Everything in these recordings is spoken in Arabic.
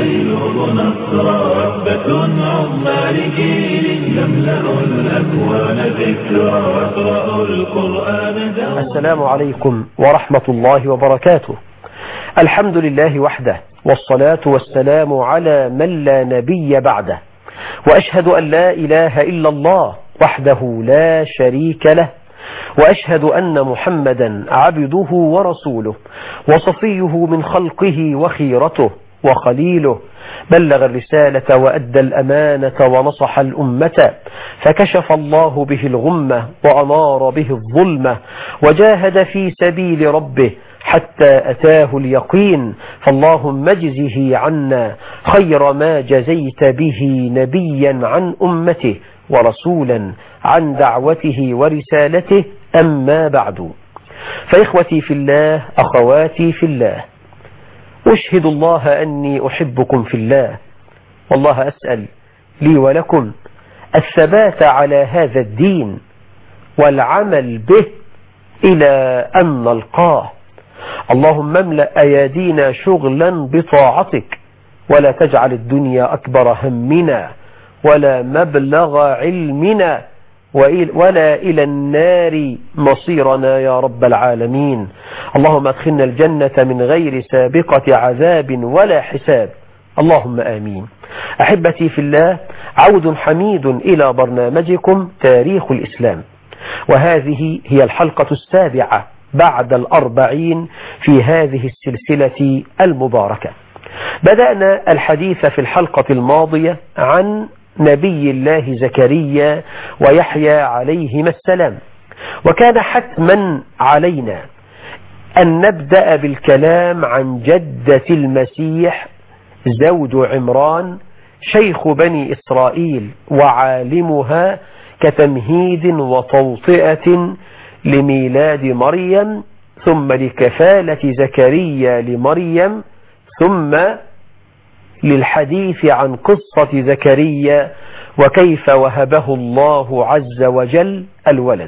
يلوذ نصرا رهبة عظمى لجيل يملأ الأكوان ذكرا واقرأوا القرآن دوما. السلام عليكم ورحمة الله وبركاته. الحمد لله وحده، والصلاة والسلام على من لا نبي بعده، وأشهد أن لا إله إلا الله وحده لا شريك له، وأشهد أن محمدا عبده ورسوله وصفيه من خلقه وخيرته وخليله، بلغ الرسالة وأدى الأمانة ونصح الأمة، فكشف الله به الغمة وأنار به الظلمة، وجاهد في سبيل ربه حتى أتاه اليقين. فاللهم اجزه عنا خير ما جزيت به نبيا عن أمته ورسولا عن دعوته ورسالته. أما بعد، فإخوتي في الله، أخواتي في الله، أشهد الله أني أحبكم في الله، والله أسأل لي ولكم الثبات على هذا الدين والعمل به إلى أن نلقاه. اللهم املأ أيادينا شغلا بطاعتك، ولا تجعل الدنيا أكبر همنا ولا مبلغ علمنا ولا إلى النار مصيرنا يا رب العالمين. اللهم ادخلنا الجنة من غير سابقة عذاب ولا حساب، اللهم آمين. أحبتي في الله، عود حميد إلى برنامجكم تاريخ الإسلام، وهذه هي الحلقة السابعة بعد 40 في هذه السلسلة المباركة. بدأنا الحديث في الحلقة الماضية عن نبي الله زكريا ويحيى عليهما السلام، وكان حتما علينا أن نبدأ بالكلام عن جدة المسيح زوج عمران شيخ بني إسرائيل وعالمها، كتمهيد وتوطئة لميلاد مريم، ثم لكفالة زكريا لمريم، ثم للحديث عن قصة زكريا وكيف وهبه الله عز وجل الولد.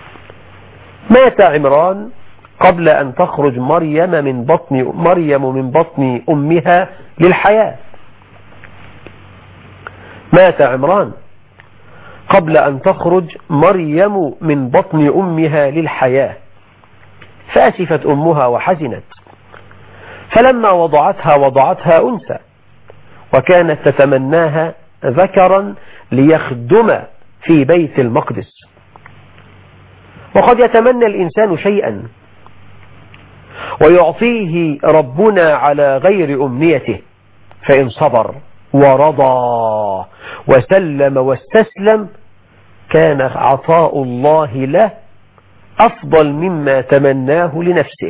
مات عمران قبل أن تخرج مريم من بطن أمها للحياة. مات عمران قبل أن تخرج مريم من بطن أمها للحياة، فأسفت أمها وحزنت، فلما وضعتها أنثى، وكانت تتمناها ذكرا ليخدم في بيت المقدس. وقد يتمنى الإنسان شيئا ويعطيه ربنا على غير أمنيته، فإن صبر ورضى وسلم واستسلم كان عطاء الله له أفضل مما تمناه لنفسه.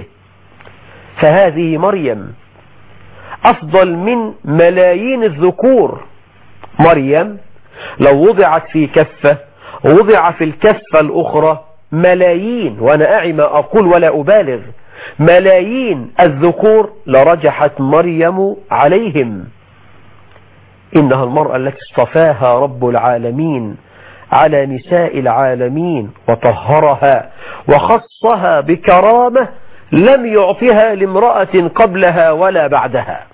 فهذه مريم أفضل من ملايين الذكور. مريم لو وضعت في كفة ووضع في الكفة الأخرى ملايين، وأنا أعي ما أقول ولا أبالغ، ملايين الذكور لرجحت مريم عليهم. إنها المرأة التي اصطفاها رب العالمين على نساء العالمين وطهرها وخصها بكرامة لم يعطها لامرأة قبلها ولا بعدها.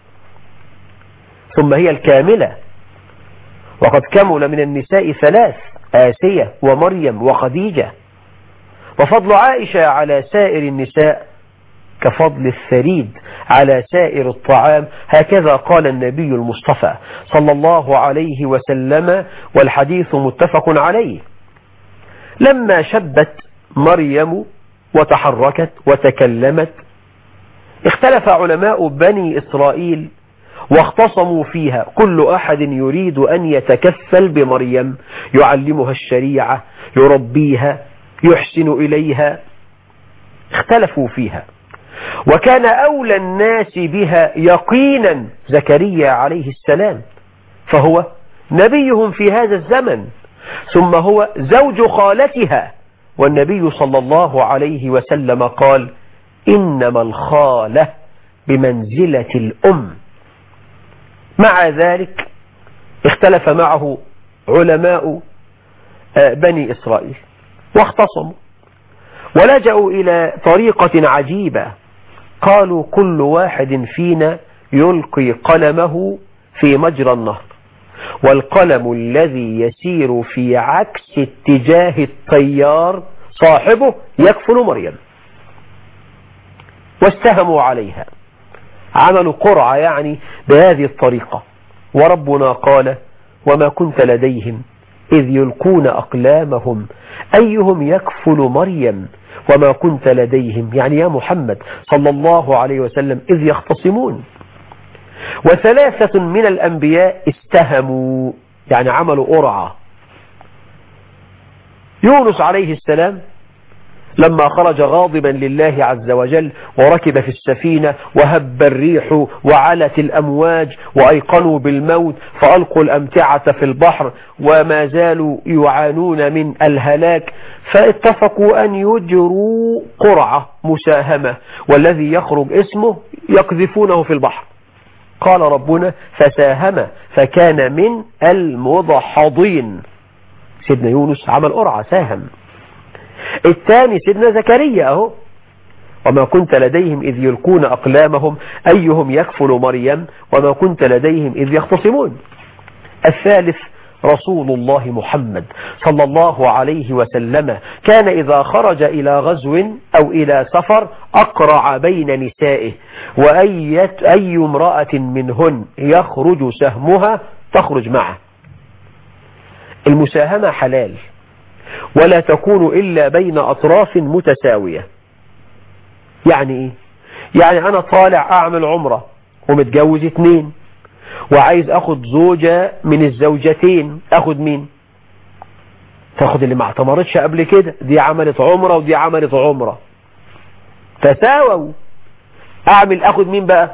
ثم هي الكاملة، وقد كمل من النساء 3: آسية ومريم وخديجة. وفضل عائشة على سائر النساء كفضل الثريد على سائر الطعام، هكذا قال النبي المصطفى صلى الله عليه وسلم، والحديث متفق عليه. لما شبت مريم وتحركت وتكلمت، اختلف علماء بني إسرائيل واختصموا فيها، كل أحد يريد أن يتكفل بمريم، يعلمها الشريعة، يربيها، يحسن إليها. اختلفوا فيها، وكان أولى الناس بها يقينا زكريا عليه السلام، فهو نبيهم في هذا الزمن، ثم هو زوج خالتها. والنبي صلى الله عليه وسلم قال: إنما الخالة بمنزلة الأم. مع ذلك اختلف معه علماء بني إسرائيل واختصموا ولجأوا إلى طريقة عجيبة. قالوا: كل واحد فينا يلقي قلمه في مجرى النهر، والقلم الذي يسير في عكس اتجاه التيار صاحبه يكفل مريم. واستهموا عليها، عملوا قرعة يعني بهذه الطريقة. وربنا قال: وما كنت لديهم إذ يلقون أقلامهم أيهم يكفل مريم وما كنت لديهم، يعني يا محمد صلى الله عليه وسلم، إذ يختصمون. وثلاثة من الأنبياء استهموا، يعني عملوا قرعة. يونس عليه السلام لما خرج غاضبا لله عز وجل وركب في السفينة وهب الريح وعلت الأمواج وأيقنوا بالموت فألقوا الأمتعة في البحر وما زالوا يعانون من الهلاك، فاتفقوا أن يجروا قرعة مساهمة، والذي يخرج اسمه يقذفونه في البحر. قال ربنا: فساهم فكان من المدحضين. سيدنا يونس عمل قرعة، ساهم. الثاني سيدنا زكريا اهو: وما كنت لديهم إذ يلقون أقلامهم أيهم يكفل مريم وما كنت لديهم إذ يختصمون. الثالث رسول الله محمد صلى الله عليه وسلم، كان إذا خرج إلى غزو أو إلى سفر أقرع بين نسائه، وأي امرأة منهن يخرج سهمها تخرج معه. المساهمة حلال، ولا تكون إلا بين أطراف متساوية. يعني إيه؟ يعني أنا طالع أعمل عمرة ومتجوز 2 وعايز أخد زوجة من الزوجتين، أخد مين؟ تاخد اللي ما اعتمرتش قبل كده، دي عملت عمرة ودي عملت عمرة، تساووا. أخد مين بقى؟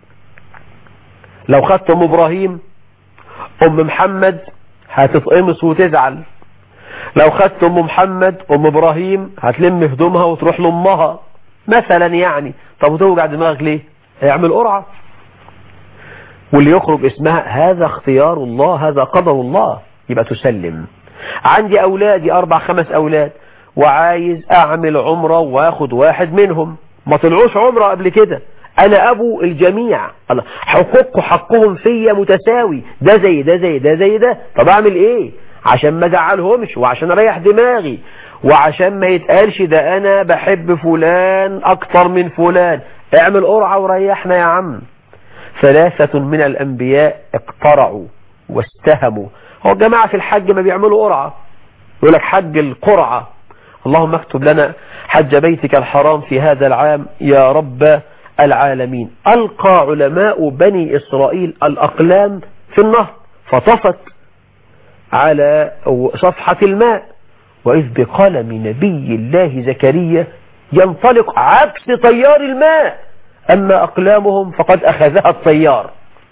لو خدت أم إبراهيم، أم محمد هتتقمص وتزعل. لو خدت أم محمد، أم إبراهيم هتلم هدومها وتروح لأمها مثلا يعني. طب وتوجع دماغك ليه؟ اعمل قرعة، واللي يخرج اسمها هذا اختيار الله، هذا قدر الله، يبقى تسلم. عندي أولادي 4-5 أولاد وعايز أعمل عمرة واخد واحد منهم، ما طلعوش عمرة قبل كده، أنا أبو الجميع، حقهم فيا متساوي، ده زي ده زي ده زي ده. طب أعمل إيه عشان ما أزعلهمش، وعشان أريح دماغي، وعشان ما يتقالش ده أنا بحب فلان أكتر من فلان؟ اعمل قرعة وريحنا يا عم. 3 من الأنبياء اقترعوا واستهموا. هو الجماعة في الحج ما بيعملوا قرعة، يقول لك حج القرعة، اللهم اكتب لنا حج بيتك الحرام في هذا العام يا رب العالمين. ألقى علماء بني إسرائيل الأقلام في النهر فطفت على صفحة الماء، وإذ بقلم نبي الله زكريا ينطلق عكس تيار الماء، أما أقلامهم فقد أخذها التيار.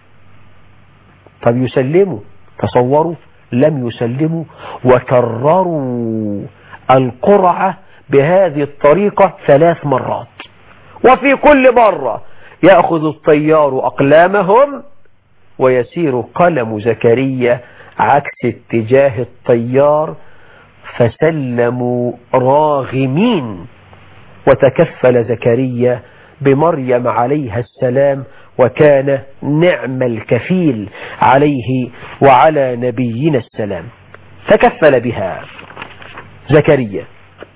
طب يسلموا؟ تصوروا، لم يسلموا، وكرروا القرعة بهذه الطريقة 3 مرات، وفي كل مرة يأخذ الطيار أقلامهم ويسير قلم زكريا عكس اتجاه الطيار، فسلموا راغمين. وتكفل زكريا بمريم عليها السلام، وكان نعم الكفيل عليه وعلى نبينا السلام. تكفل بها زكريا.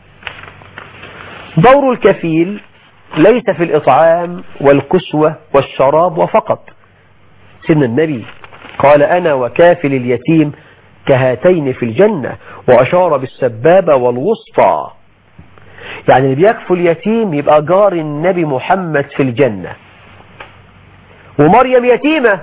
دور الكفيل ليس في الإطعام والكسوة والشراب وفقط. سيدنا النبي قال: أنا وكافل اليتيم كهاتين في الجنة، وأشار بالسبابة والوسطى. يعني اللي بيكفل يتيم يبقى جار النبي محمد في الجنة. ومريم يتيمة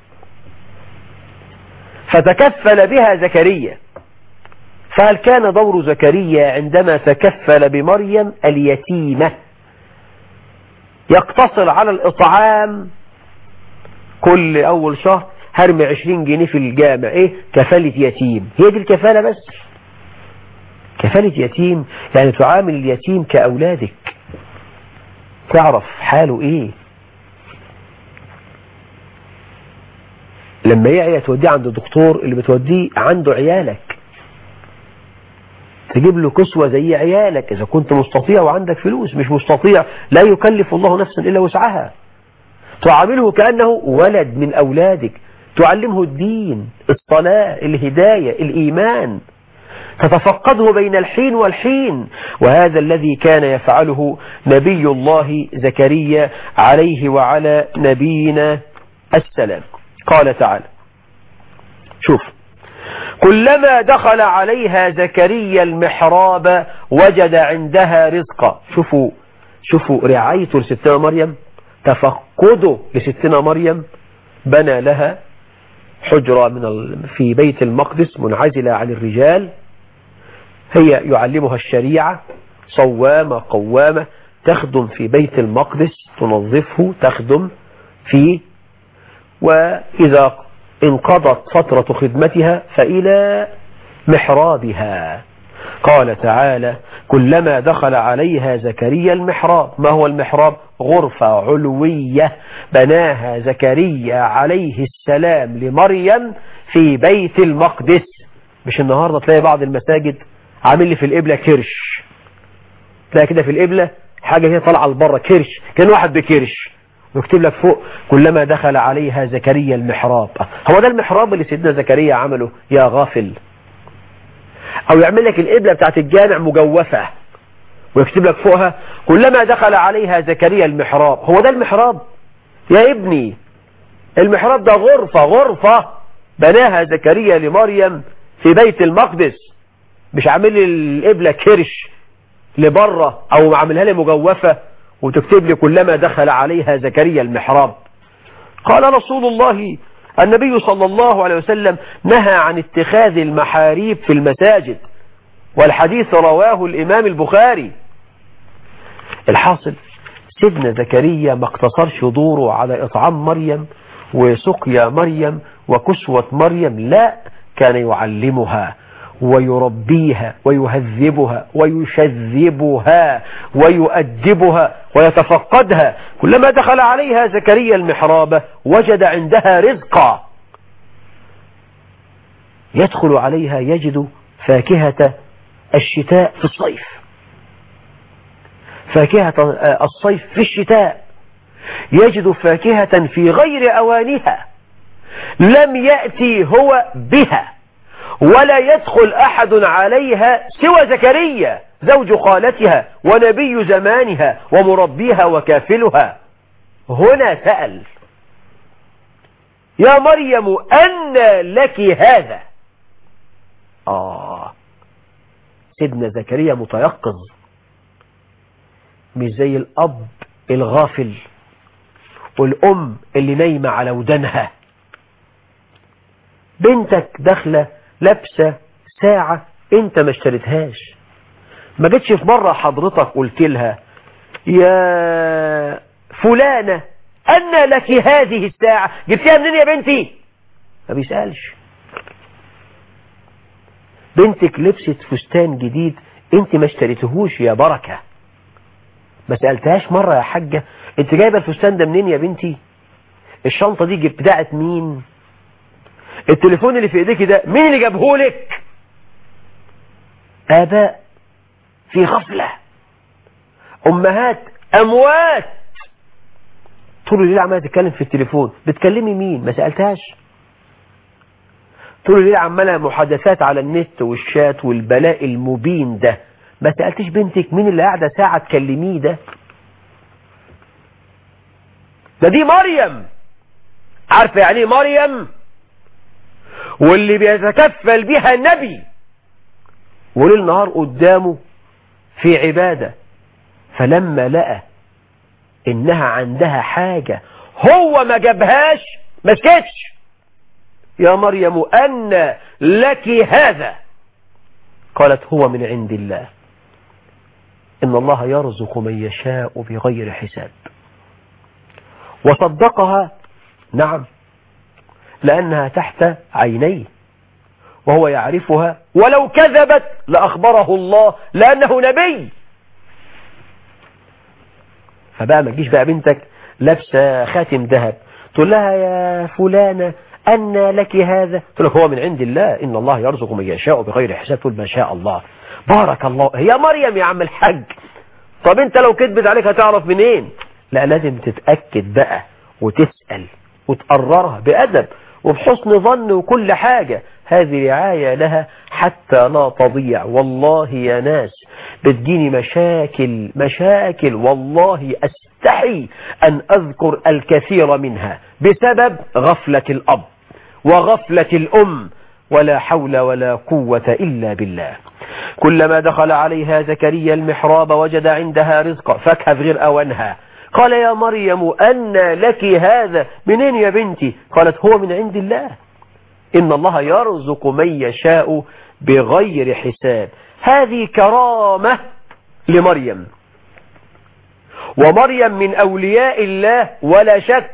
فتكفل بها زكريا. فهل كان دور زكريا عندما تكفل بمريم اليتيمة يقتصر على الإطعام؟ كل أول شهر هرمي 20 جنيه في الجامع، إيه كفالة يتيم؟ هي دي الكفالة بس؟ كفالة يتيم يعني تعامل اليتيم كأولادك، تعرف حاله إيه، لما يعيا توديه عند الدكتور اللي بتوديه عنده عيالك، تجيب له كسوة زي عيالك إذا كنت مستطيع وعندك فلوس. مش مستطيع، لا يكلف الله نفسا إلا وسعها. تعامله كأنه ولد من أولادك، تعلمه الدين، الصلاة، الهداية، الإيمان، تتفقده بين الحين والحين. وهذا الذي كان يفعله نبي الله زكريا عليه وعلى نبينا السلام. قال تعالى شوف: كلما دخل عليها زكريا المحراب وجد عندها رزقا. شوفوا رعايته لستنا مريم، تفقده لستنا مريم. بنى لها حجرة في بيت المقدس منعزلة عن الرجال، هي يعلمها الشريعة، صوامة قوامة، تخدم في بيت المقدس، تنظفه، تخدم فيه. وإذا انقضت فترة خدمتها فإلى محرابها. قال تعالى: كلما دخل عليها زكريا المحراب. ما هو المحراب؟ غرفة علوية بناها زكريا عليه السلام لمريم في بيت المقدس. مش النهاردة تلاقي بعض المساجد عامل لي في القبلة كرش، تلاقي كده في القبلة حاجة كده طالعة لبره كرش، كان واحد بكرش، ويكتب لك فوق: كلما دخل عليها زكريا المحراب. هو ده المحراب اللي سيدنا زكريا عمله يا غافل؟ او يعمل لك القبلة بتاعت الجامع مجوفة ويكتب لك فوقها: كلما دخل عليها زكريا المحراب. هو ده المحراب يا ابني؟ المحراب ده غرفة بناها زكريا لمريم في بيت المقدس، مش عامل لي القبلة كرش لبره او عاملها لي مجوفة وتكتب لي كلما دخل عليها زكريا المحراب. قال رسول الله النبي صلى الله عليه وسلم: نهى عن اتخاذ المحاريب في المساجد، والحديث رواه الإمام البخاري. الحاصل سيدنا زكريا ما اقتصرش دوره على إطعام مريم وسقيا مريم وكسوة مريم، لا، كان يعلمها ويربيها ويهذبها ويشذبها ويؤدبها ويتفقدها. كلما دخل عليها زكريا المحراب وجد عندها رزقا. يدخل عليها يجد فاكهة الشتاء في الصيف، فاكهة الصيف في الشتاء، يجد فاكهة في غير أوانها لم يأتي هو بها، ولا يدخل أحد عليها سوى زكريا زوج خالتها ونبي زمانها ومربيها وكافلها. هنا سأل: يا مريم أن لك هذا؟ سيدنا زكريا متيقظ، مش زي الأب الغافل والأم اللي نايمة على ودنها. بنتك داخلة لابسة ساعة انت ما اشتريتهاش، ما جتش في مرة حضرتك قلت لها: يا فلانة أن لك هذه الساعة؟ جبتها منين يا بنتي؟ ما بيسألش. بنتك لبست فستان جديد انت ما اشتريتهوش يا بركة، ما سألتهاش مرة: يا حاجة انت جايبة الفستان ده منين يا بنتي؟ الشنطة دي بتاعت مين؟ التليفون اللي في ايديك ده مين اللي جابهولك؟ آباء في غفلة، أمهات أموات، طول الليل عمالة تتكلم في التليفون. بتكلمي مين؟ ما سألتهاش. طول الليل عمالة محادثات على النت والشات والبلاء المبين ده، ما سألتش بنتك مين اللي قاعدة ساعة تكلميه ده؟ دي مريم. عارفة يعني ايه مريم؟ واللي بيتكفل بها النبي وليل نهار قدامه في عبادة، فلما لقى انها عندها حاجة هو ما جابهاش ما سكتش: يا مريم أن لك هذا؟ قالت: هو من عند الله، إن الله يرزق من يشاء بغير حساب. وصدقها، نعم، لأنها تحت عينيه وهو يعرفها، ولو كذبت لأخبره الله لأنه نبي. فبقى ما تجيش بقى بنتك لابسه خاتم ذهب تقول لها: يا فلانة أن لك هذا؟ تقول لك: هو من عند الله، إن الله يرزق من يشاء بغير حساب. تقول: ما شاء الله، بارك الله. هي مريم يا عم الحاج. طب انت لو كذبت عليك هتعرف منين؟ لا، لازم تتأكد بقى وتسأل وتقررها بأدب وبحسن ظن وكل حاجة، هذه رعاية لها حتى لا تضيع. والله يا ناس بتجيني مشاكل والله أستحي أن أذكر الكثير منها بسبب غفلة الأب وغفلة الأم، ولا حول ولا قوة إلا بالله. كلما دخل عليها زكريا المحراب وجد عندها رزقا فاكهة في غير أوانها. قال يا مريم أن لك هذا؟ منين يا بنتي؟ قالت هو من عند الله، إن الله يرزق من يشاء بغير حساب. هذه كرامة لمريم، ومريم من أولياء الله ولا شك،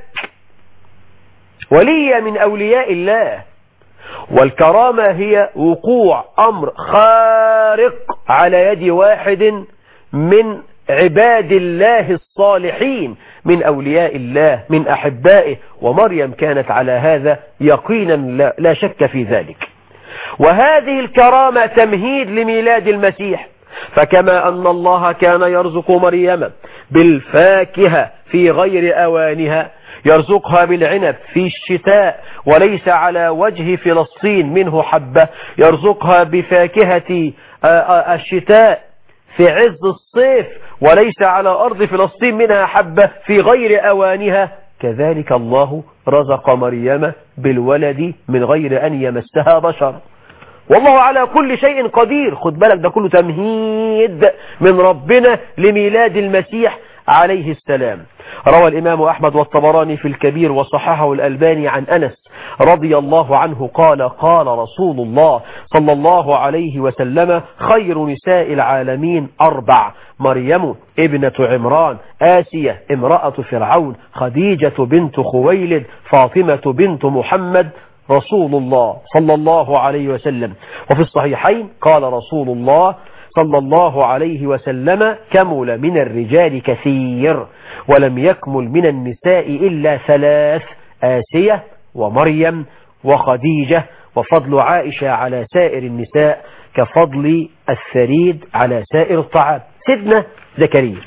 ولية من أولياء الله. والكرامة هي وقوع أمر خارق على يد واحد من عباد الله الصالحين من أولياء الله من أحبائه، ومريم كانت على هذا يقينا لا شك في ذلك. وهذه الكرامة تمهيد لميلاد المسيح، فكما أن الله كان يرزق مريم بالفاكهة في غير أوانها، يرزقها بالعنب في الشتاء وليس على وجه فلسطين منه حبة، يرزقها بفاكهة الشتاء في عز الصيف وليس على أرض فلسطين منها حبة في غير أوانها، كذلك الله رزق مريم بالولد من غير أن يمسها بشر، والله على كل شيء قدير. خد بالك ده كله تمهيد من ربنا لميلاد المسيح عليه السلام. روى الإمام أحمد والطبراني في الكبير وصححه الألباني عن أنس رضي الله عنه قال قال رسول الله صلى الله عليه وسلم خير نساء العالمين 4: مريم ابنة عمران، آسية امرأة فرعون، خديجة بنت خويلد، فاطمة بنت محمد رسول الله صلى الله عليه وسلم. وفي الصحيحين قال رسول الله صلى الله عليه وسلم كمل من الرجال كثير ولم يكمل من النساء إلا 3: آسية ومريم وخديجة، وفضل عائشة على سائر النساء كفضل الثريد على سائر الطعام. سيدنا زكريا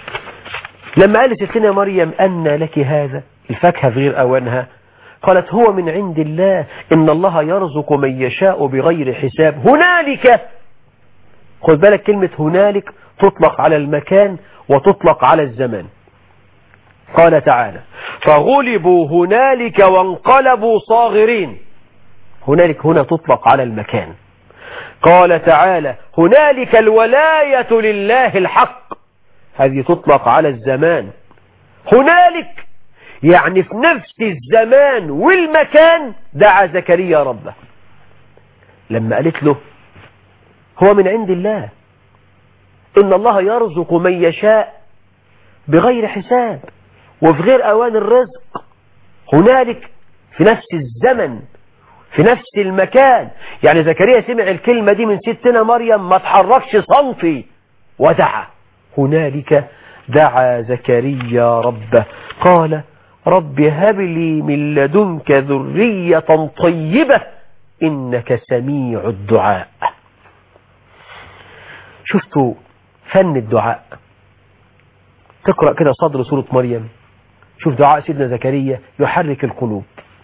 لما قال ستنا مريم أن لك هذا الفاكهة في غير أوانها، قالت هو من عند الله، إن الله يرزق من يشاء بغير حساب. هنالك، خذ بالك كلمة هنالك تطلق على المكان وتطلق على الزمان. قال تعالى فغلبوا هنالك وانقلبوا صاغرين. هنالك هنا تطلق على المكان. قال تعالى هنالك الولاية لله الحق، هذه تطلق على الزمان. هنالك يعني في نفس الزمان والمكان دعا زكريا ربه لما قالت له هو من عند الله، إن الله يرزق من يشاء بغير حساب وفي غير أوان الرزق. هنالك في نفس الزمن في نفس المكان. يعني زكريا سمع الكلمة دي من ستنا مريم ما تحركش صنفي ودعا. هنالك دعا زكريا ربه قال رب هب لي من لدنك ذرية طيبة إنك سميع الدعاء. شفتوا فن الدعاء؟ تقرأ كده صدر سورة مريم، شوف دعاء سيدنا زكريا يحرك القلوب.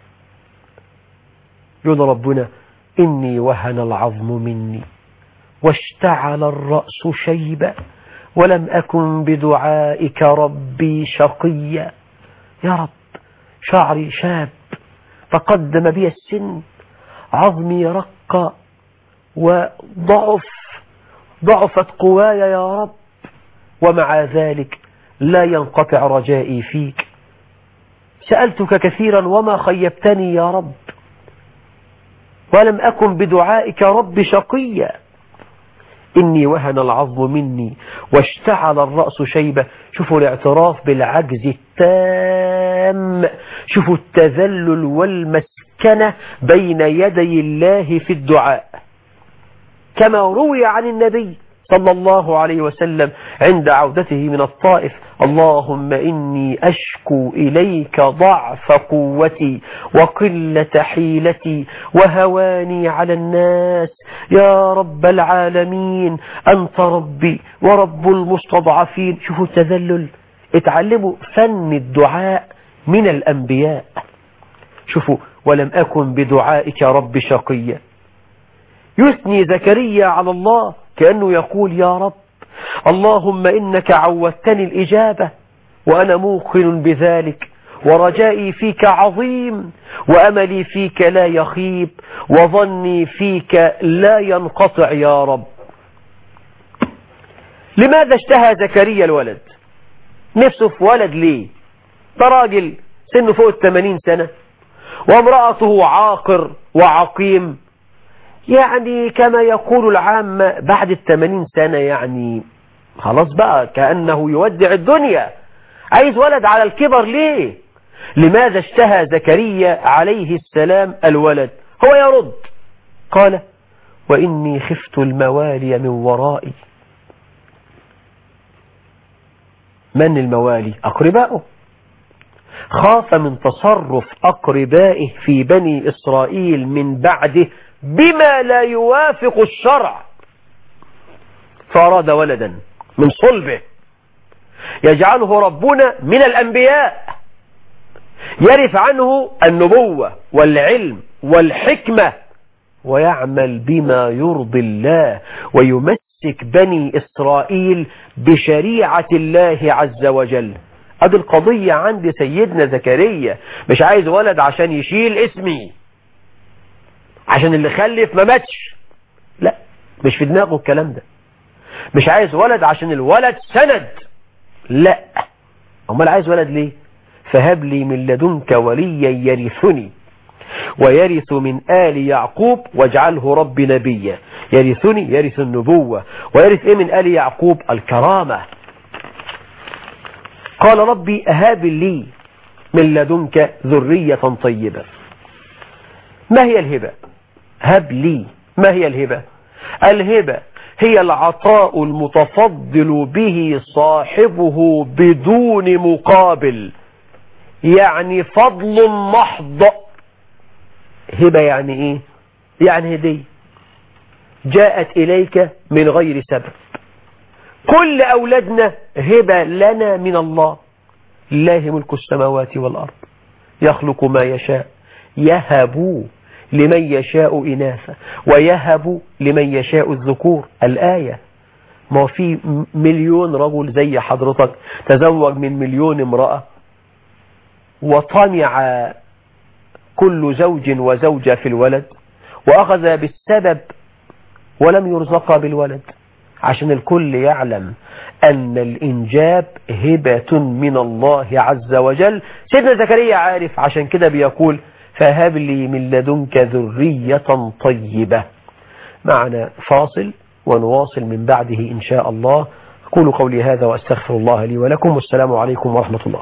يقول ربنا إني وهن العظم مني واشتعل الرأس شيبا ولم أكن بدعائك ربي شقيا. يا رب شعري شاب تقدم بي السن، عظمي رق وضعفت قواي يا رب، ومع ذلك لا ينقطع رجائي فيك. سألتك كثيرا وما خيبتني يا رب، ولم أكن بدعائك رب شقيا. إني وهن العظم مني واشتعل الرأس شيبة. شوفوا الاعتراف بالعجز التام، شوفوا التذلل والمسكنة بين يدي الله في الدعاء، كما روي عن النبي صلى الله عليه وسلم عند عودته من الطائف اللهم إني أشكو إليك ضعف قوتي وقلة حيلتي وهواني على الناس يا رب العالمين، أنت ربي ورب المستضعفين. شوفوا التذلل، اتعلموا فن الدعاء من الأنبياء. شوفوا ولم أكن بدعائك رب شقيا. يثني زكريا على الله كأنه يقول يا رب اللهم إنك عودتني الإجابة وأنا موقن بذلك، ورجائي فيك عظيم، وأملي فيك لا يخيب، وظني فيك لا ينقطع يا رب. لماذا اشتهى زكريا الولد؟ نفسه في ولد ليه؟ ده راجل سنه فوق 80 سنة وامرأته عاقر وعقيم، يعني كما يقول العامة بعد 80 سنة يعني خلاص بقى كأنه يودع الدنيا، عايز ولد على الكبر ليه؟ لماذا اشتهى زكريا عليه السلام الولد؟ هو يرد قال وإني خفت الموالي من ورائي. من الموالي؟ أقربائه، خاف من تصرف أقربائه في بني إسرائيل من بعده بما لا يوافق الشرع، فأراد ولدا من صلبه يجعله ربنا من الأنبياء، يرث عنه النبوة والعلم والحكمة، ويعمل بما يرضي الله، ويمسك بني إسرائيل بشريعة الله عز وجل. هذه القضية عند سيدنا زكريا، مش عايز ولد عشان يشيل اسمي، عشان اللي خلف ما ماتش، لا مش في دماغه الكلام ده. مش عايز ولد عشان الولد سند، لا امال عايز ولد ليه؟ فهب لي من لدنك وليا يرثني ويرث من آل يعقوب واجعله رب نبيا. يرثني يرث النبوة، ويرث ايه من آل يعقوب؟ الكرامة. قال ربي أهاب لي من لدنك ذرية طيبة. ما هي الهبة؟ هب لي. ما هي الهبة؟ الهبة هي العطاء المتفضل به صاحبه بدون مقابل، يعني فضل محض. هبة يعني ايه؟ يعني هدية جاءت إليك من غير سبب. كل أولادنا هبة لنا من الله. لله ملك السماوات والأرض يخلق ما يشاء، يهب لمن يشاء إناثا ويهب لمن يشاء الذكور. الآية. ما في 1,000,000 رجل زي حضرتك تزوج من 1,000,000 امرأة، وطمع كل زوج وزوجة في الولد، وأخذ بالسبب ولم يرزق بالولد، عشان الكل يعلم أن الإنجاب هبة من الله عز وجل. سيدنا زكريا عارف، عشان كده بيقول فهب لي من لدنك ذرية طيبة. معنا فاصل ونواصل من بعده إن شاء الله. أقول قولي هذا وأستغفر الله لي ولكم، والسلام عليكم ورحمة الله.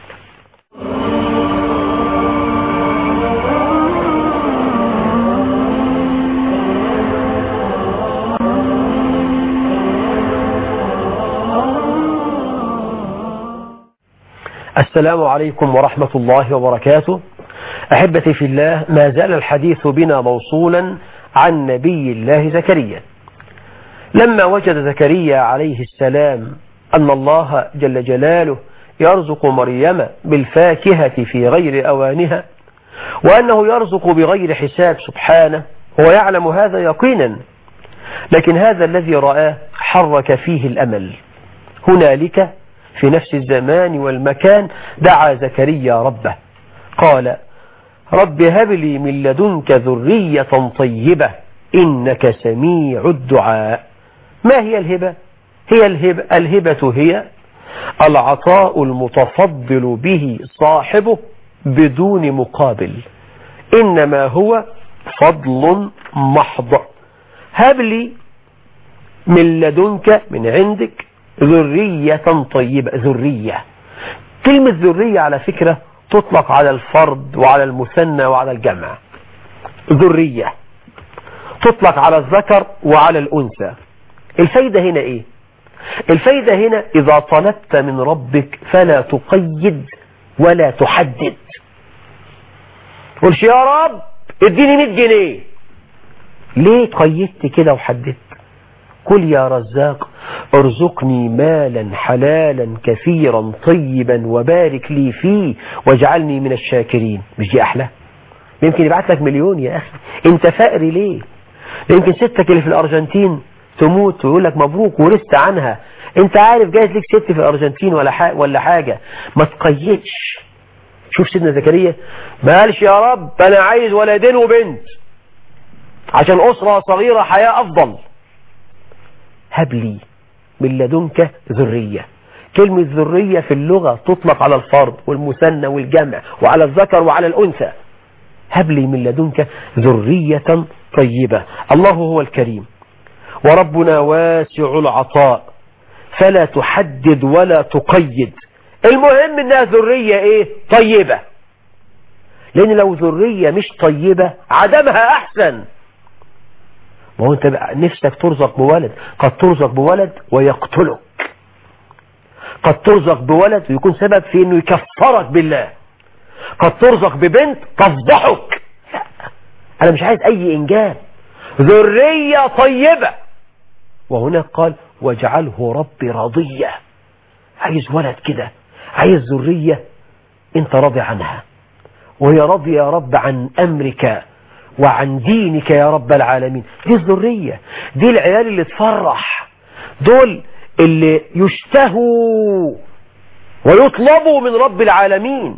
السلام عليكم ورحمة الله وبركاته. أحبتي في الله، ما زال الحديث بنا موصولا عن نبي الله زكريا. لما وجد زكريا عليه السلام أن الله جل جلاله يرزق مريم بالفاكهة في غير أوانها، وأنه يرزق بغير حساب سبحانه، هو يعلم هذا يقينا، لكن هذا الذي رآه حرك فيه الأمل. هنالك في نفس الزمان والمكان دعا زكريا ربه، قال رب هب لي من لدنك ذرية طيبة إنك سميع الدعاء. ما هي الهبة؟ هي الهبة هي العطاء المتفضل به صاحبه بدون مقابل، إنما هو فضل محض. هب لي من لدنك، من عندك، ذرية طيبة. ذرية، كلمة ذرية على فكرة تطلق على الفرد وعلى المثنى وعلى الجمع. ذرية تطلق على الذكر وعلى الأنثى. الفايدة هنا إيه؟ الفايدة هنا إذا طلبت من ربك فلا تقيد ولا تحدد. قلش يا رب اديني 100 جنيه، ليه قيدت كده وحددت؟ قل يا رزاق ارزقني مالا حلالا كثيرا طيبا وبارك لي فيه واجعلني من الشاكرين. مش دي أحلى؟ يمكن يبعت لك مليون يا أخي. أنت فقري ليه؟ يمكن ستك اللي في الأرجنتين تموت ويقول لك مبروك ورثت عنها. أنت عارف جايز لك ست في الأرجنتين ولا حاجة. ما تقيدش. شوف سيدنا زكريا ما قالش يا رب أنا عايز ولدين وبنت عشان أسرة صغيرة حياة أفضل. هب لي من لدنك ذرية. كلمة ذرية في اللغة تطلق على الفرد والمثنى والجمع وعلى الذكر وعلى الأنثى. هب لي من لدنك ذرية طيبة. الله هو الكريم وربنا واسع العطاء فلا تحدد ولا تقيد. المهم انها ذرية ايه؟ طيبة. لان لو ذرية مش طيبة عدمها احسن. ما هو انت نفسك ترزق بولد، قد ترزق بولد ويقتلك، قد ترزق بولد ويكون سبب في انه يكفرك بالله، قد ترزق ببنت تفضحك. لا، انا مش عايز اي انجاب، ذرية طيبة. وهناك قال واجعله ربي رضية. عايز ولد كده، عايز ذرية انت راضي عنها وهي راضية يا رب عن امرك وعن دينك يا رب العالمين. دي الذرية، دي العيال اللي تفرح، دول اللي يشتهوا ويطلبوا من رب العالمين.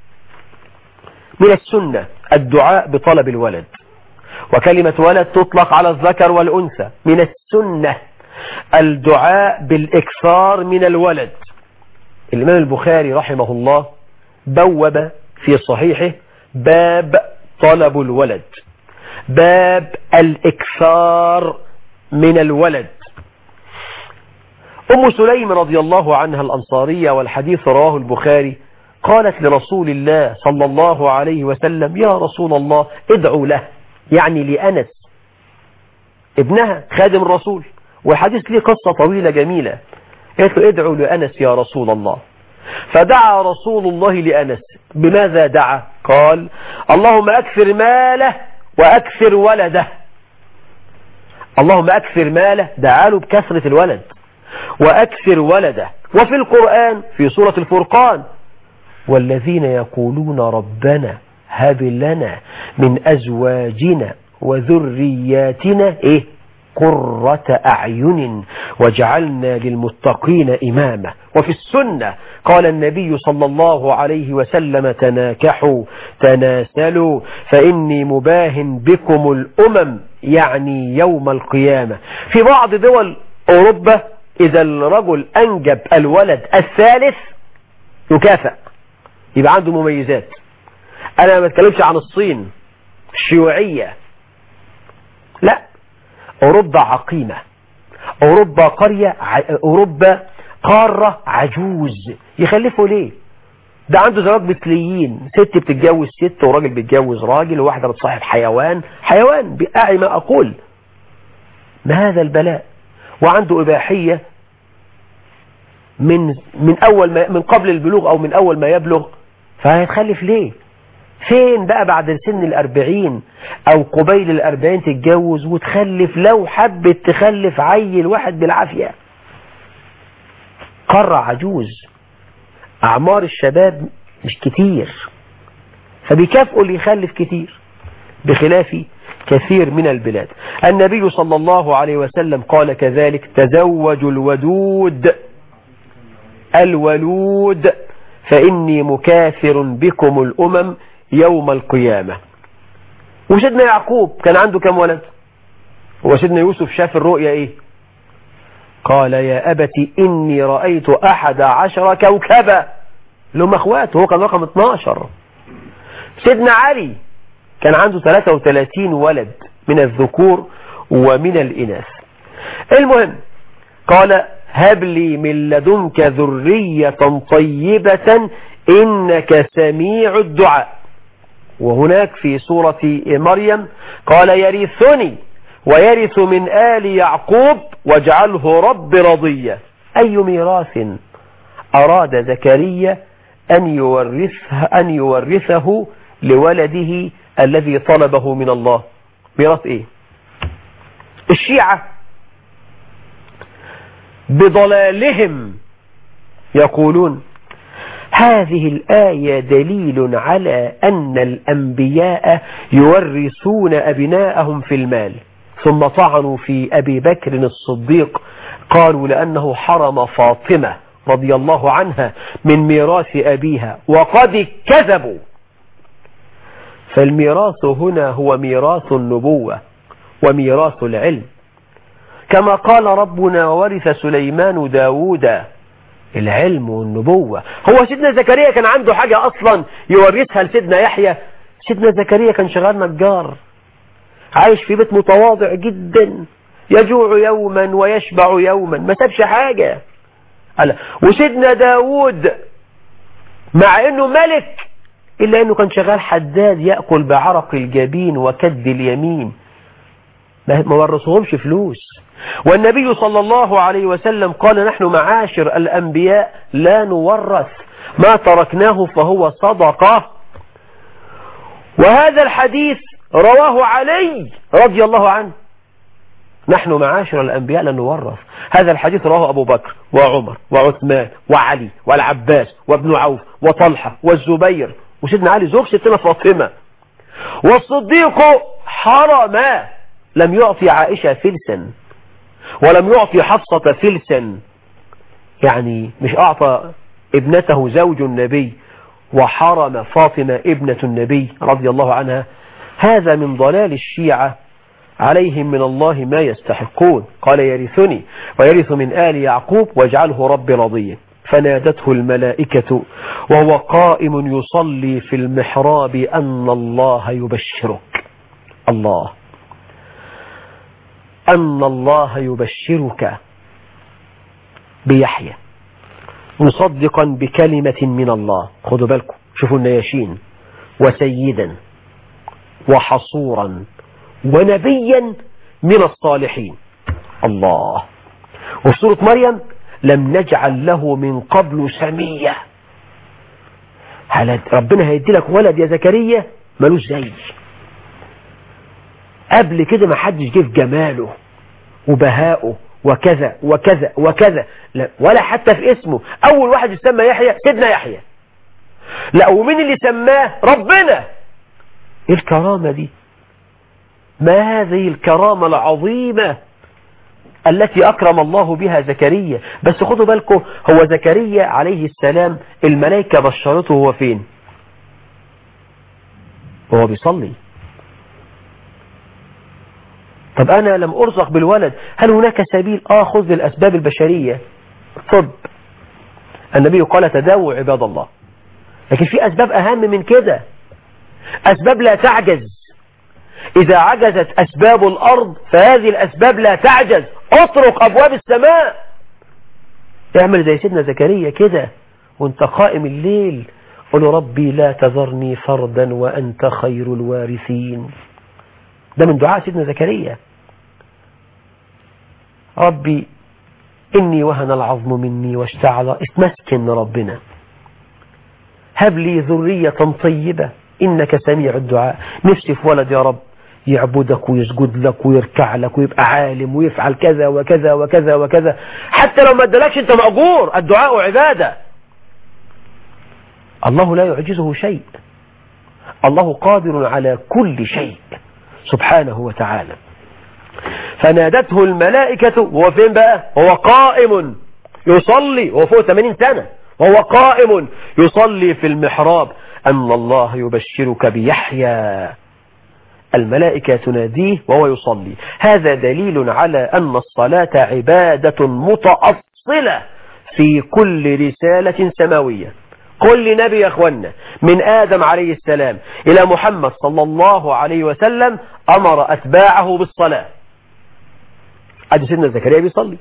من السنة الدعاء بطلب الولد، وكلمة ولد تطلق على الذكر والأنثى. من السنة الدعاء بالإكثار من الولد. الإمام البخاري رحمه الله بوب في صحيحه باب طلب الولد، باب الإكثار من الولد. أم سليم رضي الله عنها الأنصارية والحديث رواه البخاري قالت لرسول الله صلى الله عليه وسلم يا رسول الله ادعوا له، يعني لأنس ابنها خادم الرسول، والحديث ليه قصة طويلة جميلة. قالت له ادعوا لأنس يا رسول الله. فدعا رسول الله لأنس. بماذا دعا؟ قال اللهم أكثر ماله وأكثر ولده. اللهم أكثر ماله، دعاله بكثرة الولد، وأكثر ولده. وفي القرآن في سورة الفرقان والذين يقولون ربنا هب لنا من أزواجنا وذرياتنا قرة أعين واجعلنا للمتقين إماما. وفي السنة قال النبي صلى الله عليه وسلم تناكحوا تناسلوا فإني مباهن بكم الأمم، يعني يوم القيامة. في بعض دول أوروبا إذا الرجل أنجب الولد الثالث يكافئ، يبقى عنده مميزات. أنا ما بتكلمش عن الصين الشيوعية، لا، أوروبا عقيمة، أوروبا قارة عجوز. يخلفوا ليه؟ ده عنده زواج مثليين، ست بتتجوز ست وراجل بيتجوز راجل وواحدة بتصاحب حيوان بأعي ما أقول. ما هذا البلاء؟ وعنده إباحية من قبل البلوغ أو من أول ما يبلغ. فهيتخلف ليه؟ فين بقى بعد سن 40 أو قبيل 40 تتجوز وتخلف، لو حبت تخلف عيل واحد بالعافية. قارة عجوز، أعمار الشباب مش كتير، فبيكافئوا اللي يخلف كتير بخلاف كثير من البلاد. النبي صلى الله عليه وسلم قال كذلك تزوجوا الولود فإني مكاثر بكم الأمم يوم القيامة. وسيدنا يعقوب كان عنده كم ولد؟ وسيدنا يوسف شاف الرؤيا قال يا أبت إني رأيت 11 كوكبا، لهم أخواته، هو كان رقم 12. سيدنا علي كان عنده 33 ولد من الذكور ومن الإناث. المهم قال هب لي من لدنك ذرية طيبة إنك سميع الدعاء. وهناك في سورة مريم قال يرثني ويرث من آل يعقوب واجعله رب رضيا. أي ميراث أراد زكريا أن يورثه لولده الذي طلبه من الله؟ ميراث إيه؟ الشيعة بضلالهم يقولون هذه الآية دليل على أن الأنبياء يورثون أبناءهم في المال. ثم طعنوا في أبي بكر الصديق، قالوا لأنه حرم فاطمة رضي الله عنها من ميراث أبيها، وقد كذبوا. فالميراث هنا هو ميراث النبوة وميراث العلم، كما قال ربنا: وورث سليمان داود العلم والنبوة. هو سيدنا زكريا كان عنده حاجة أصلا يورثها لسيدنا يحيى؟ سيدنا زكريا كان شغال نجار، عايش في بيت متواضع جدا، يجوع يوما ويشبع يوما، ما سابش حاجة. وسيدنا داود مع انه ملك الا انه كان شغال حداد، يأكل بعرق الجبين وكد اليمين، ما ورثهمش فلوس. والنبي صلى الله عليه وسلم قال: نحن معاشر الأنبياء لا نورث، ما تركناه فهو صدقة. وهذا الحديث رواه علي رضي الله عنه، نحن معاشر الأنبياء لا نورث. هذا الحديث رواه أبو بكر وعمر وعثمان وعلي والعباس وابن عوف وطلحة والزبير وسيدنا علي زوج ستنا فاطمة. والصديق حرم، لم يعطي عائشة فلسا ولم يعطي حفصة فلسا، يعني مش أعطى ابنته زوج النبي، وحرم فاطمة ابنة النبي رضي الله عنها. هذا من ضلال الشيعة، عليهم من الله ما يستحقون. قال: يرثني ويرث من آل يعقوب واجعله ربي رضيا. فنادته الملائكة وهو قائم يصلي في المحراب أن الله يبشرك، الله أن الله يبشرك بيحيى مصدقا بكلمة من الله. خذوا بالكم، شوفوا النياشين: وسيدا وحصورا ونبيا من الصالحين. الله. وفي سورة مريم: لم نجعل له من قبل سمية. ربنا هيدي لك ولد يا زكريا ملوش زي، قبل كده ما حدش جه في جماله وبهائه وكذا وكذا وكذا، لا، ولا حتى في اسمه. أول واحد يسمى يحيى سيدنا يحيى، لا، ومين اللي سماه؟ ربنا. إيه الكرامة دي؟ ما هذه الكرامة العظيمة التي أكرم الله بها زكريا؟ بس خدوا بالكم، هو زكريا عليه السلام الملائكة بشرته هو فين؟ هو بيصلي. طب أنا لم أرزق بالولد، هل هناك سبيل آخذ للأسباب البشرية؟ طب النبي قال: تداووا عباد الله. لكن في أسباب أهم من كده، أسباب لا تعجز. إذا عجزت أسباب الأرض فهذه الأسباب لا تعجز. اطرق أبواب السماء. اعمل زي سيدنا زكريا كده وانت قائم الليل، قل: ربي لا تذرني فردا وأنت خير الوارثين. ده من دعاء سيدنا زكريا: ربي إني وهن العظم مني واشتعل. اتمسكن ربنا، هب لي ذرية طيبة إنك سميع الدعاء. نفسي في ولد يا رب يعبدك ويسجد لك ويركع لك ويبقى عالم ويفعل كذا وكذا وكذا وكذا. حتى لو ما ادالكش انت مأجور، الدعاء عبادة. الله لا يعجزه شيء، الله قادر على كل شيء سبحانه وتعالى. فنادته الملائكة وهو فين بقى؟ وهو قائم يصلي، وهو فوق 80 سنة وهو قائم يصلي في المحراب أن الله يبشرك بيحيى. الملائكة تناديه وهو يصلي. هذا دليل على أن الصلاة عبادة متأصلة في كل رسالة سماوية. كل نبي يا أخوانا من آدم عليه السلام إلى محمد صلى الله عليه وسلم أمر أتباعه بالصلاة. أدي سيدنا زكريا بيصلي،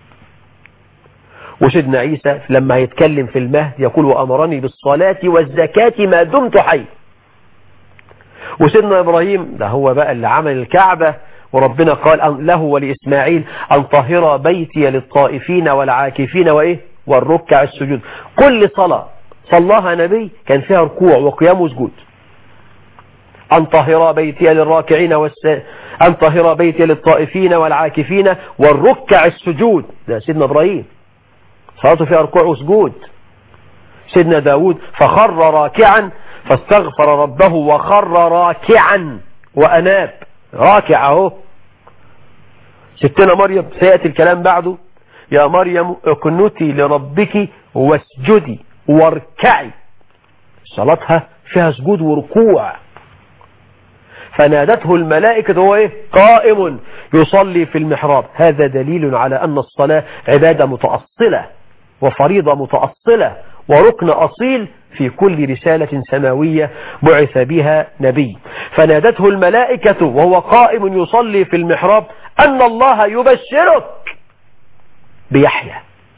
وسيدنا عيسى لما يتكلم في المهد يقول: وأمرني بالصلاة والزكاة ما دمت حي. وسيدنا إبراهيم ده هو بقى اللي عمل الكعبة، وربنا قال له ولإسماعيل: أن طهر بيتي للطائفين والعاكفين والركع السجود. كل صلاة صلاها نبي كان فيها ركوع وقيام وسجود. أن طهر بيتي للراكعين أن طهر بيتي للطائفين والعاكفين والركع السجود. ده سيدنا إبراهيم صلاته فيها ركوع وسجود. سيدنا داود فخر راكعا فاستغفر ربه وخر راكعا وأناب، راكع اهو. ستنا مريم سيأتي الكلام بعده، يا مريم اقنتي لربك واسجدي واركعي، صلاتها فيها سجود وركوع. فنادته الملائكة وهو قائم يصلي في المحراب. هذا دليل على أن الصلاة عبادة متأصلة وفريضة متأصلة وركن أصيل في كل رسالة سماوية بعث بها نبي. فنادته الملائكة وهو قائم يصلي في المحراب أن الله يبشرك بيحيى.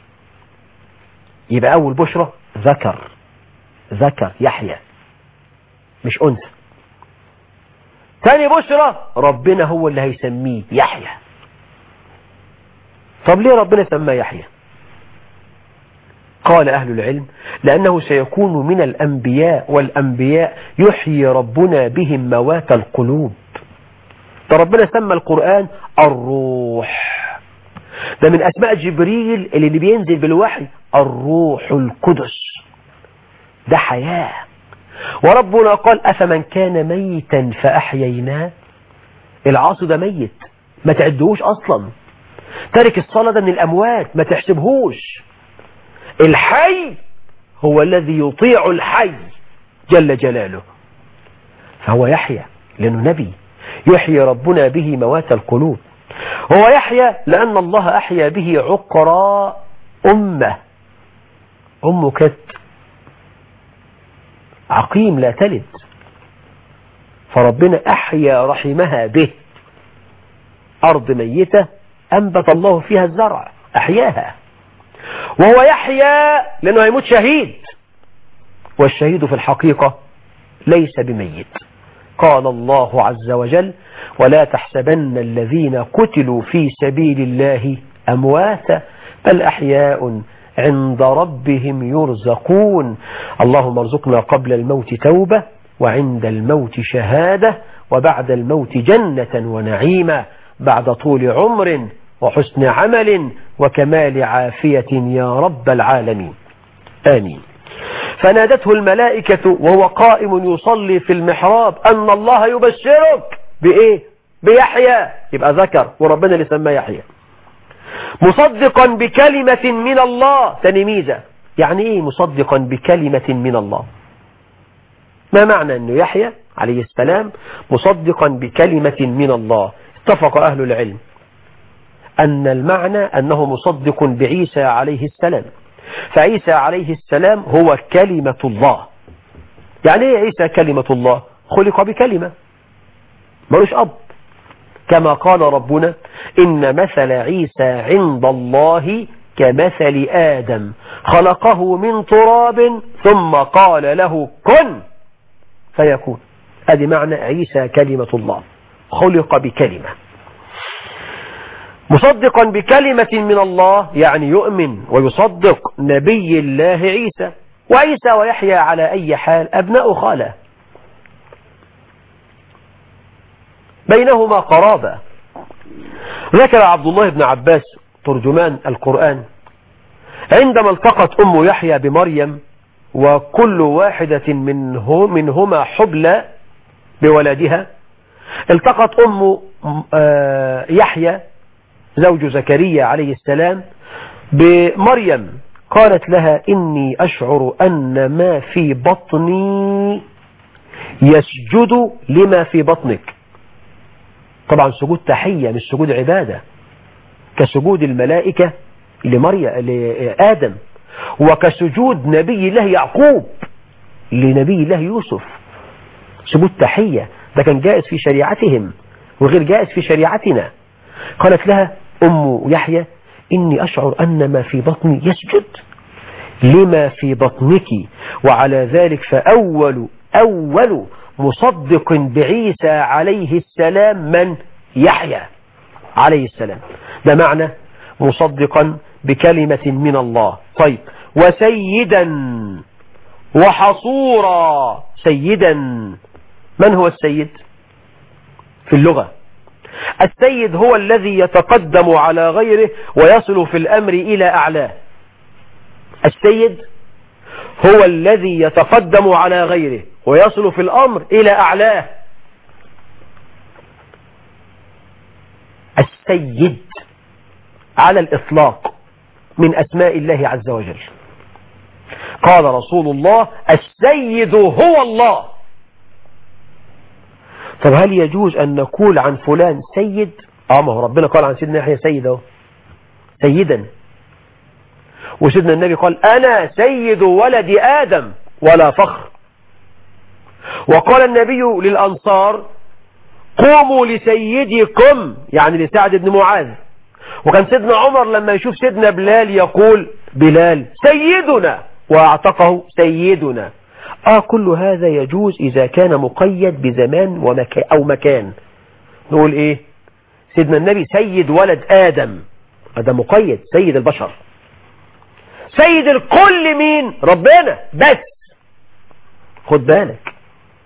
يبقى أول بشرة ذكر يحيى مش أنثى. ثاني بشرة ربنا هو اللي هيسميه يحيى. طب ليه ربنا سماه يحيى؟ قال أهل العلم لأنه سيكون من الأنبياء، والأنبياء يحيي ربنا بهم موات القلوب. فربنا سمى القرآن الروح، ده من أسماء جبريل اللي بينزل بالوحي، الروح القدس، ده حياة. وربنا قال أفمن كان ميتا فأحييناه. العاصي ده ميت ما تعدهوش أصلا، تارك الصلاة ده من الأموات ما تحسبهوش. الحي هو الذي يطيع الحي جل جلاله، فهو يحيى لأنه نبي يحيي ربنا به موات القلوب. هو يحيى لأن الله أحيا به عقرى أمه كانت عقيم لا تلد، فربنا أحيا رحمها به. أرض ميتة أنبت الله فيها الزرع أحياها. وهو يحيى لأنه هيموت شهيد، والشهيد في الحقيقة ليس بميت. قال الله عز وجل ولا تحسبن الذين قتلوا في سبيل الله أمواتا بل أحياء عند ربهم يرزقون. اللهم ارزقنا قبل الموت توبة، وعند الموت شهادة، وبعد الموت جنة ونعيمة، بعد طول عمر وحسن عمل وكمال عافية يا رب العالمين، آمين. فنادته الملائكة وهو قائم يصلي في المحراب أن الله يبشرك بإيه؟ بيحيى. يبقى ذكر وربنا اللي سماه يحيى. مصدقا بكلمة من الله. تاني ميزة، يعني إيه مصدقا بكلمة من الله؟ ما معنى أنه يحيى عليه السلام مصدقا بكلمة من الله؟ اتفق أهل العلم أن المعنى أنه مصدق بعيسى عليه السلام، فعيسى عليه السلام هو كلمة الله. يعني ايه عيسى كلمة الله؟ خلق بكلمة، ملوش أب، كما قال ربنا إن مثل عيسى عند الله كمثل آدم خلقه من تراب ثم قال له كن فيكون. هذه معنى عيسى كلمة الله، خلق بكلمة. مصدقا بكلمة من الله يعني يؤمن ويصدق نبي الله عيسى. وعيسى ويحيى على أي حال أبناء خالة، بينهما قرابة. ذكر عبد الله بن عباس ترجمان القرآن عندما التقت أم يحيى بمريم وكل واحدة منهما حبلى بولدها، التقت أم يحيى زوج زكريا عليه السلام بمريم، قالت لها إني أشعر أن ما في بطني يسجد لما في بطنك. طبعا سجود تحية مش سجود عبادة، كسجود الملائكة لآدم، وكسجود نبي الله يعقوب لنبي الله يوسف، سجود تحية. ده كان جائز في شريعتهم وغير جائز في شريعتنا. قالت لها أم يحيى إني أشعر أن ما في بطني يسجد لما في بطنك. وعلى ذلك فأول مصدق بعيسى عليه السلام من؟ يحيى عليه السلام. ده معنى مصدقا بكلمة من الله. طيب، وسيدا وحصورا. سيدا، من هو السيد في اللغة؟ السيد هو الذي يتقدم على غيره ويصل في الأمر إلى أعلاه. السيد هو الذي يتقدم على غيره ويصل في الأمر إلى أعلاه. السيد على الإطلاق من أسماء الله عز وجل. قال رسول الله: السيد هو الله. طب هل يجوز أن نقول عن فلان سيد؟ ما هو ربنا قال عن سيدنا يحيى سيد سيدا، وسيدنا النبي قال: أنا سيد ولد آدم ولا فخر. وقال النبي للأنصار: قوموا لسيدكم، يعني لسعد بن معاذ. وكان سيدنا عمر لما يشوف سيدنا بلال يقول: بلال سيدنا، واعتقه سيدنا. كل هذا يجوز إذا كان مقيد بزمان ومكان أو مكان. نقول إيه؟ سيدنا النبي سيد ولد آدم، هذا مقيد، سيد البشر. سيد الكل مين؟ ربنا بس. خد بالك،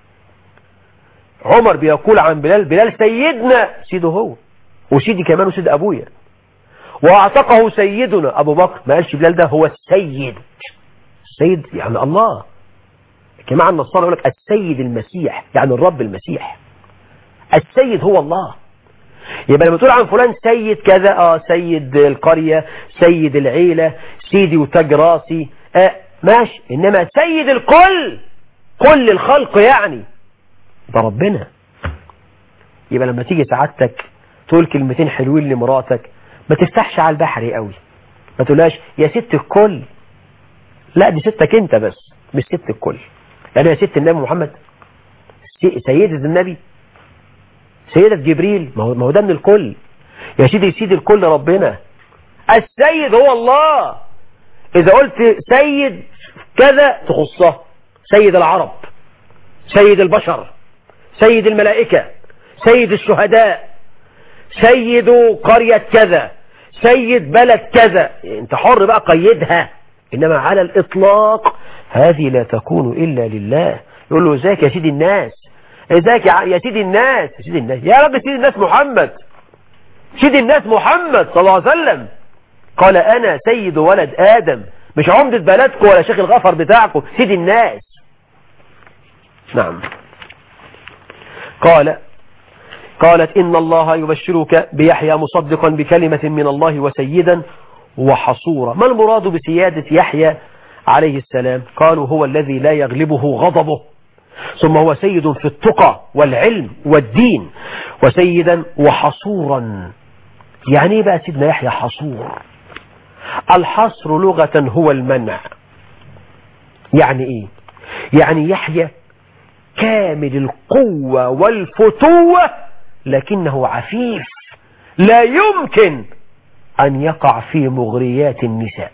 عمر بيقول عن بلال: بلال سيدنا، سيده هو وسيدي كمان وسيد أبويا. واعتقه سيدنا أبو بكر، ما قالش بلال ده هو السيد. السيد يعني الله. جماعة النصارى يقول لك السيد المسيح، يعني الرب المسيح. السيد هو الله. يبقى لما تقول عن فلان سيد كذا، سيد القرية، سيد العيلة، سيدي وتاج راسي، ماشي. إنما سيد الكل، كل الخلق يعني، ده ربنا. يبقى لما تيجي سعادتك تقول كلمتين حلوين لمراتك، ما تفتحش على البحر قوي، ما تقولهاش يا ست الكل. لا، دي ستك انت بس، مش ست الكل. يعني يا ست النبي محمد، سيدة النبي، سيدة جبريل، ما هو ده من الكل. يا سيدي سيد الكل ربنا. السيد هو الله. إذا قلت سيد كذا تخصه، سيد العرب، سيد البشر، سيد الملائكة، سيد الشهداء، سيد قرية كذا، سيد بلد كذا، انت حر بقى قيدها. إنما على الإطلاق هذه لا تكون إلا لله. يقول له: ازيك يا سيدي الناس، ازيك يا سيدي الناس، يا سيدي الناس، يا رب سيدي الناس محمد، سيدي الناس محمد صلى الله عليه وسلم. قال: أنا سيد ولد آدم، مش عمدة بلدكم ولا شيخ الغفر بتاعكم، سيدي الناس. نعم. قالت: إن الله يبشرك بيحيى مصدقا بكلمة من الله وسيدا وحصورا. ما المراد بسيادة يحيى عليه السلام؟ قالوا: هو الذي لا يغلبه غضبه، ثم هو سيد في التقى والعلم والدين، وسيدا وحصورا. يعني ايه بقى سيدنا يحيى حصور؟ الحصر لغة هو المنع. يعني ايه؟ يعني يحيى كامل القوة والفتوة، لكنه عفيف، لا يمكن أن يقع في مغريات النساء.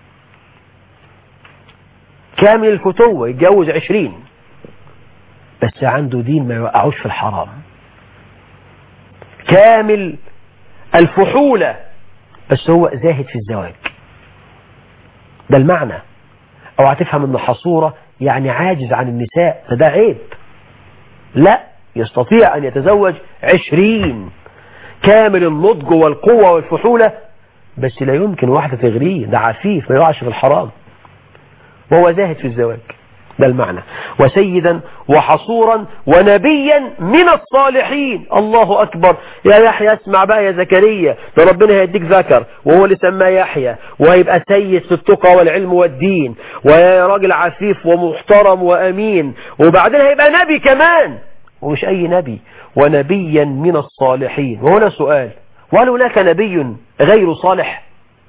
كامل الفتوة، يتجوز 20، بس عنده دين ما يوقعوش في الحرام. كامل الفحولة، بس هو زاهد في الزواج. ده المعنى. او هتفهم ان حصورة يعني عاجز عن النساء، فده عيب. لا، يستطيع ان يتزوج 20، كامل النضج والقوة والفحولة، بس لا يمكن واحدة تغريه، ده عفيف ما يقعش في الحرام، وهو زاهد في الزواج. ده المعنى. وسيدا وحصورا ونبيا من الصالحين. الله أكبر. يا يحيى اسمع بقى يا زكريا، ده ربنا هيديك ذكر وهو اللي سماه يحيى، وهيبقى سيد في التقى والعلم والدين، ويا راجل عفيف ومحترم وأمين، وبعدين هيبقى نبي كمان، ومش أي نبي، ونبيا من الصالحين. وهنا سؤال: وهل هناك نبي غير صالح؟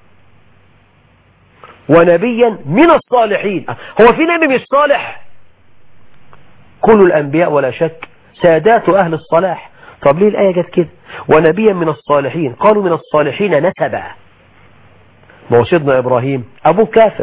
ونبيا من الصالحين. هو في نبي مش صالح؟ كل الأنبياء ولا شك سادات أهل الصلاح. طب ليه الآية جت كده؟ ونبيا من الصالحين. قالوا من الصالحين نسبا. ما هو سيدنا إبراهيم أبوه كافر،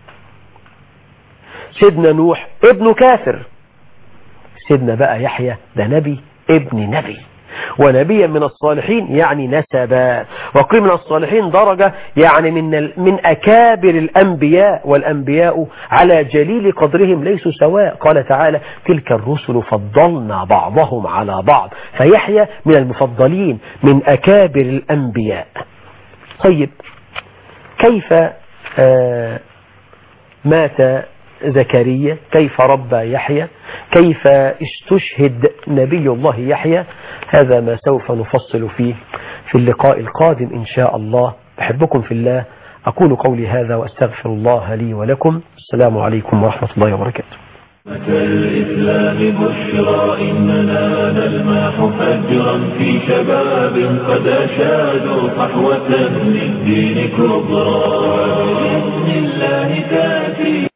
سيدنا نوح ابنه كافر، سيدنا بقى يحيى ده نبي ابن نبي. ونبيا من الصالحين يعني نسبا. وقيل من الصالحين درجة، يعني من أكابر الأنبياء، والأنبياء على جليل قدرهم ليسوا سواء. قال تعالى: تلك الرسل فضلنا بعضهم على بعض. فيحيى من المفضلين، من أكابر الأنبياء. طيب، كيف مات زكريا، كيف ربى يحيى، كيف استشهد نبي الله يحيى. هذا ما سوف نفصل فيه في اللقاء القادم إن شاء الله. أحبكم في الله، أقول قولي هذا وأستغفر الله لي ولكم. السلام عليكم ورحمة الله وبركاته. الإسلام بشرى إننا نلمح فجرا في شباب قد أشادوا صحوة للدين كبرى. بإذن الله تأتي